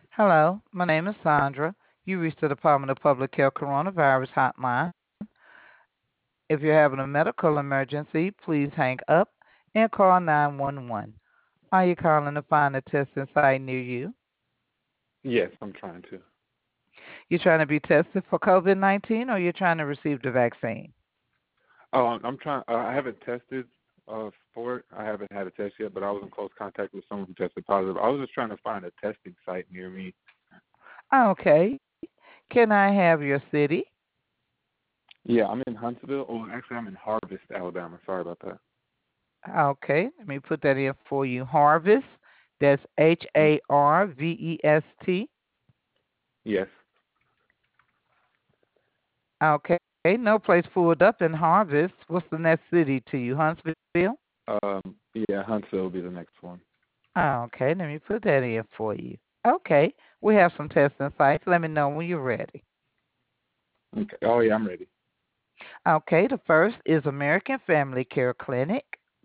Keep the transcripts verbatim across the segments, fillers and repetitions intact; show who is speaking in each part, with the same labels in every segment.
Speaker 1: Hello, my name is Sandra. You reached the Department of Public Health Coronavirus Hotline. If you're having a medical emergency, please hang up and call nine one one. Are you calling to find a testing site near you?
Speaker 2: Yes, I'm trying to.
Speaker 1: You're trying to be tested for COVID nineteen or you're trying to receive the vaccine?
Speaker 2: Oh, I'm, I'm trying. Uh, I haven't tested uh, for it. I haven't had a test yet, but I was in close contact with someone who tested positive. I was just trying to find a testing site near me.
Speaker 1: Okay. Can I have your city?
Speaker 2: Yeah, I'm in Huntsville. Oh, actually, I'm in Harvest, Alabama. Sorry about that.
Speaker 1: Okay, let me put that in for you. Harvest. That's H
Speaker 2: Mhm.
Speaker 1: A R V E S T.
Speaker 2: Yes.
Speaker 1: Okay, no place pulled up in Harvest. What's the next city to you? Huntsville?
Speaker 2: Um. Yeah, Huntsville will be the next one.
Speaker 1: Okay, let me put that in for you. Okay, we have some testing sites. Let me know when you're ready.
Speaker 2: Okay. Oh, yeah, I'm ready.
Speaker 1: Okay, the first is American Family Care Clinic.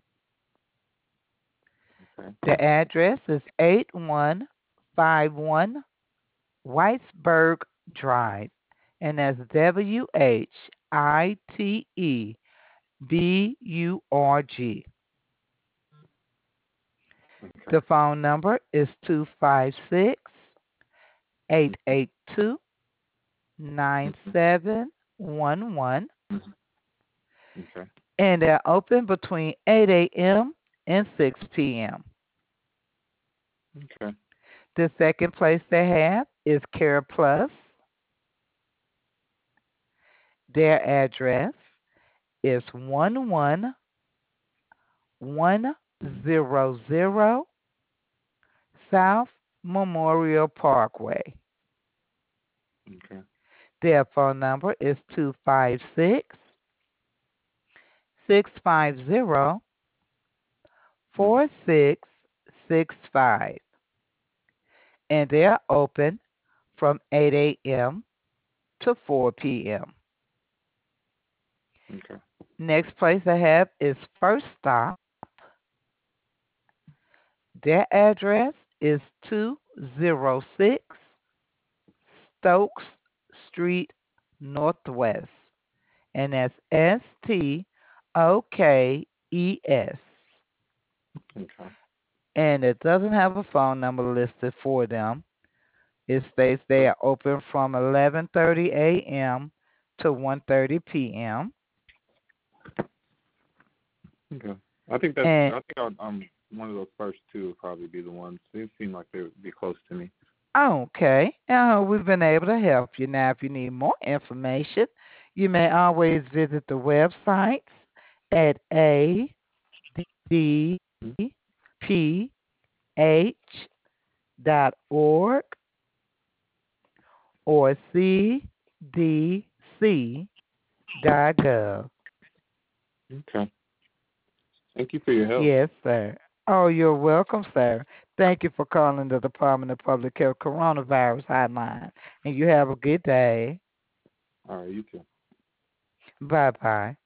Speaker 2: Okay.
Speaker 1: The address is eight one five one Whitesburg Drive, and that's W H I T E B U R G.
Speaker 2: Okay.
Speaker 1: The phone number is two five six, eight eight two, nine
Speaker 2: Mm-hmm.
Speaker 1: seven one one.
Speaker 2: Mm-hmm. Okay.
Speaker 1: And they're open between eight a m and six p m.
Speaker 2: Okay.
Speaker 1: The second place they have is Care Plus. Their address is one one one zero zero South Memorial Parkway.
Speaker 2: Okay.
Speaker 1: Their phone number is two five six, six five zero,
Speaker 2: Mm-hmm.
Speaker 1: four six six five. And they're open from eight a m to four p m.
Speaker 2: Okay.
Speaker 1: Next place I have is First Stop. Their address is two oh six Stokes Street Northwest, and that's S T O K E S.
Speaker 2: Okay.
Speaker 1: And it doesn't have a phone number listed for them. It states they are open from eleven thirty a m to one thirty p m.
Speaker 2: Okay. I think that's.
Speaker 1: And
Speaker 2: I think I'll, um one of those first two would probably be the ones. They seem like they would be close to me.
Speaker 1: okay, uh, we've been able to help you. Now, if you need more information, you may always visit the website at a d p h dot org or c d c dot gov.
Speaker 2: Okay. Thank you for your help.
Speaker 1: Yes, sir. Oh, you're welcome, sir. Thank you for calling the Department of Public Health Coronavirus Hotline. And you have a good day.
Speaker 2: All right. You too.
Speaker 1: Bye bye.